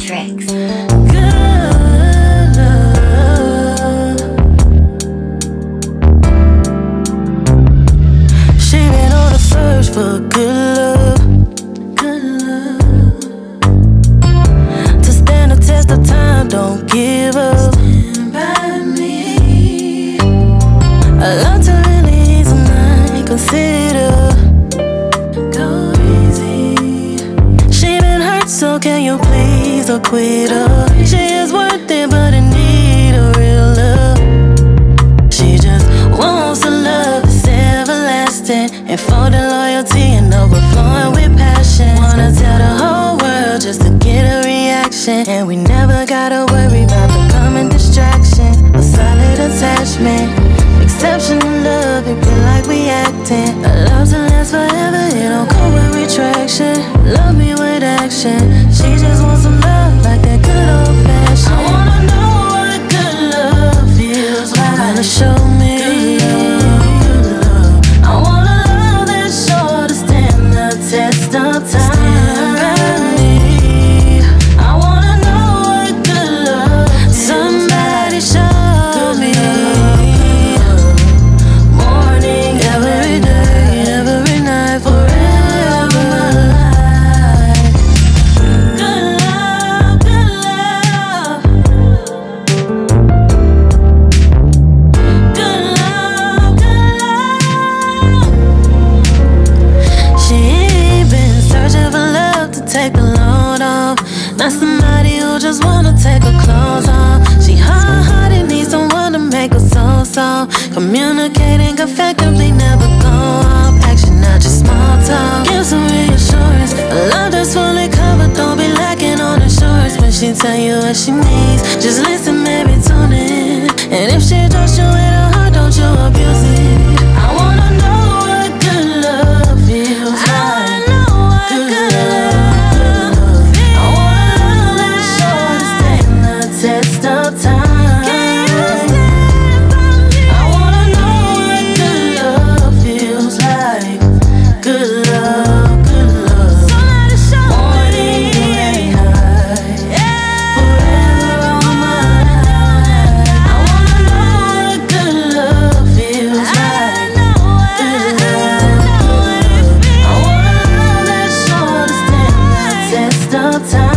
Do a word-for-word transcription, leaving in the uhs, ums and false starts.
tricks. Good love. She been on a search for good love, good love. To stand the test of time, don't give up. Stand by me. I love to really ease her mind, consider. Go easy. She been hurt, so can you please acquit her? She is worth it, but in need of real love. She just wants a love that's everlasting, and for the loyalty and overflowing with passion. Wanna tell the whole world just to get a reaction, and we never gotta worry about the common distraction. A solid attachment, exceptional love, it feel like we acting. A love to last forever, it don't come with retraction. Love me with action. She just wants some love like that good old fashioned. I wanna know what good love feels like. Wanna show me good love, good love. I want a love that's sure to stand the test of time. Stand by me. I wanna know what good love feels. Somebody show me. Morning, every day, every night, forever my life. Good love, good love. Good love, good love. She ain't been searching for love to take the load off. Not somebody who just wanna take her clothes off. She hard-hearted, needs someone to make her so soft. Communicating effectively, never go off. Action, not just small talk. Give some reassurance. A love that's fully covered, don't be lacking on insurance. When she tell you what she needs, just listen, maybe tune in. And if she trusts you with her heart, don't you abuse it. I wanna know what good love feels like. I wanna know what good love feels. I want a love that's sure to stand the test of time. Can you stand by me? I wanna know what good love feels like. Good love, good love. Somebody show Morning, me. Night, yeah. Forever on my mind. I wanna know what good love feels like. Good love, good love. I want a love that's sure to stand the test of time.